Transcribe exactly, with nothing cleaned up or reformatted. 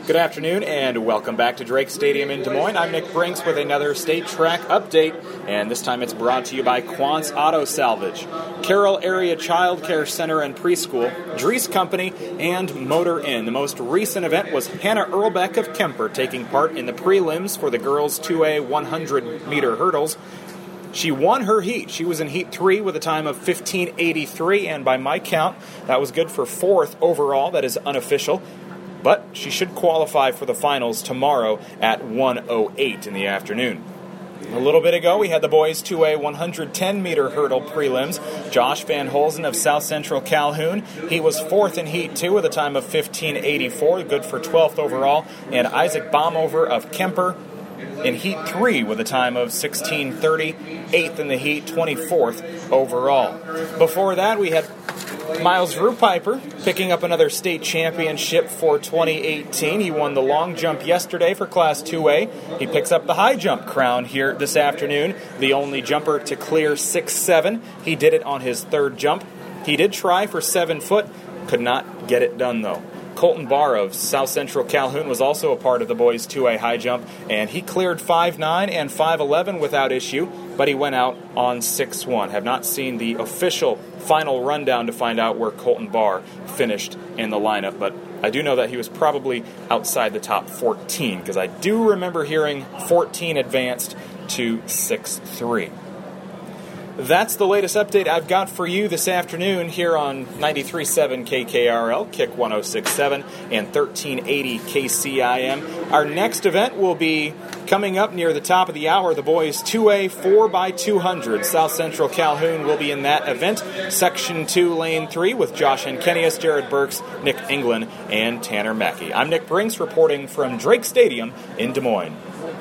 Good afternoon and welcome back to Drake Stadium in Des Moines. I'm Nick Brinks with another state track update, and this time it's brought to you by Quantz Auto Salvage, Carroll Area Child Care Center and Preschool, Dries Company, and Motor Inn. The most recent event was Hannah Earlbeck of Kemper taking part in the prelims for the girls' two A one hundred meter hurdles. She won her heat. She was in heat three with a time of fifteen eighty-three, and by my count, that was good for fourth overall. That is unofficial. But she should qualify for the finals tomorrow at one oh eight in the afternoon. A little bit ago, we had the boys' two A one hundred ten meter hurdle prelims. Josh Van Holzen of South Central Calhoun. He was fourth in heat two with a time of fifteen eighty-four, good for twelfth overall. And Isaac Baumover of Kemper in heat three with a time of sixteen thirty, eighth in the heat, twenty-fourth overall. Before that, we had Miles Rupiper picking up another state championship for twenty eighteen. He won the long jump yesterday for Class two A. He picks up the high jump crown here this afternoon, the only jumper to clear six seven. He did it on his third jump. He did try for seven foot, could not get it done though. Colton Barr of South Central Calhoun was also a part of the boys' two A high jump, and he cleared five nine and five eleven without issue, but he went out on six one. Have not seen the official final rundown to find out where Colton Barr finished in the lineup, but I do know that he was probably outside the top fourteen, because I do remember hearing fourteen advanced to six three. That's the latest update I've got for you this afternoon here on ninety-three point seven K K R L, Kick one oh six point seven, and thirteen eighty K C I M. Our next event will be coming up near the top of the hour, the boys' two A four by two hundred. South Central Calhoun will be in that event. Section two, Lane three, with Josh Henkenius, Jared Burks, Nick England, and Tanner Mackey. I'm Nick Brinks reporting from Drake Stadium in Des Moines.